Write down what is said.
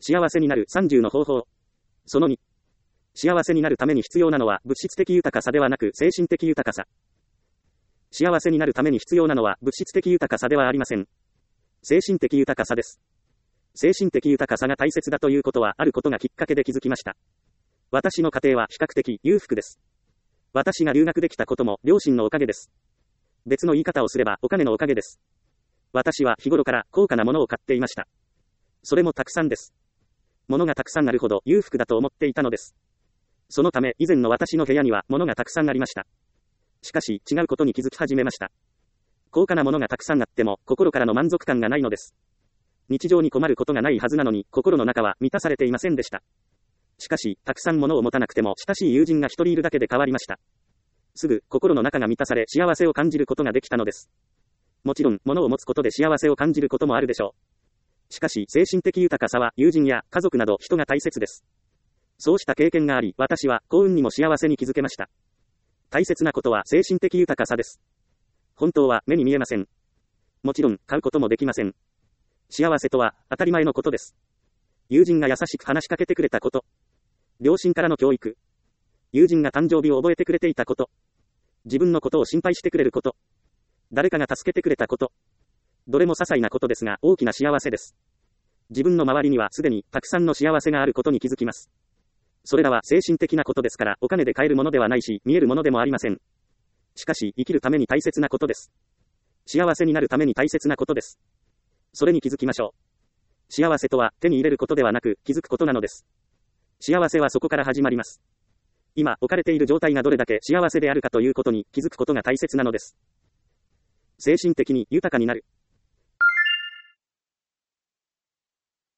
幸せになる30の方法。その2。幸せになるために必要なのは物質的豊かさではなく精神的豊かさ。幸せになるために必要なのは物質的豊かさではありません。精神的豊かさです。精神的豊かさが大切だということはあることがきっかけで気づきました。私の家庭は比較的裕福です。私が留学できたことも両親のおかげです。別の言い方をすればお金のおかげです。私は日頃から高価なものを買っていました。それもたくさんです。物がたくさんあるほど裕福だと思っていたのです。そのため以前の私の部屋には物がたくさんありました。しかし違うことに気づき始めました。高価なものがたくさんあっても心からの満足感がないのです。日常に困ることがないはずなのに心の中は満たされていませんでした。しかし、たくさん物を持たなくても親しい友人が一人いるだけで変わりました。すぐ心の中が満たされ幸せを感じることができたのです。もちろん物を持つことで幸せを感じることもあるでしょう。しかし精神的豊かさは友人や家族など人が大切です。そうした経験があり、私は幸運にも幸せに気づけました。大切なことは精神的豊かさです。本当は目に見えません。もちろん買うこともできません。幸せとは当たり前のことです。友人が優しく話しかけてくれたこと。両親からの教育。友人が誕生日を覚えてくれていたこと。自分のことを心配してくれること。誰かが助けてくれたこと。どれも些細なことですが大きな幸せです。自分の周りにはすでにたくさんの幸せがあることに気づきます。それらは精神的なことですからお金で買えるものではないし見えるものでもありません。しかし生きるために大切なことです。幸せになるために大切なことです。それに気づきましょう。幸せとは手に入れることではなく気づくことなのです。幸せはそこから始まります。今置かれている状態がどれだけ幸せであるかということに気づくことが大切なのです。精神的に豊かになる。